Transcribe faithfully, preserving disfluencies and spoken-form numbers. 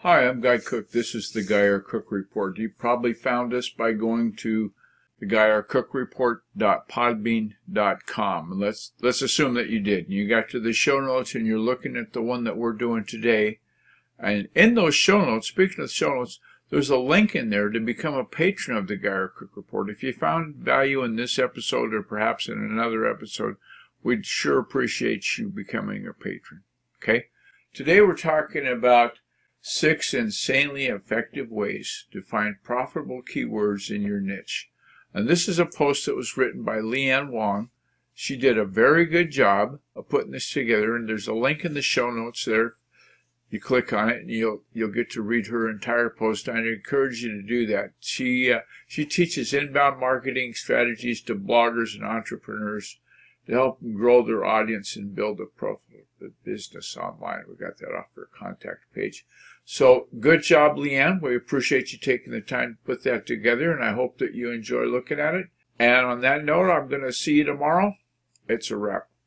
Hi, I'm Guy Cook. This is the Guy R. Cook Report. You probably found us by going to the guy r cook report dot podbean dot com. Let's let's assume that you did. You got to the show notes and you're looking at the one that we're doing today. And in those show notes, speaking of show notes, there's a link in there to become a patron of the Guy R. Cook Report. If you found value in this episode or perhaps in another episode, we'd sure appreciate you becoming a patron. Okay? Today we're talking about six insanely effective ways to find profitable keywords in your niche. And this is a post that was written by Leanne Wong. She did a very good job of putting this together, and there's a link in the show notes there. You click on it and you'll you'll get to read her entire post. I encourage you to do that. She uh, she teaches inbound marketing strategies to bloggers and entrepreneurs to help them grow their audience and build a profitable business online. We got that off her contact page. So good job, Leanne. We appreciate you taking the time to put that together, and I hope that you enjoy looking at it. And on that note, I'm going to see you tomorrow. It's a wrap.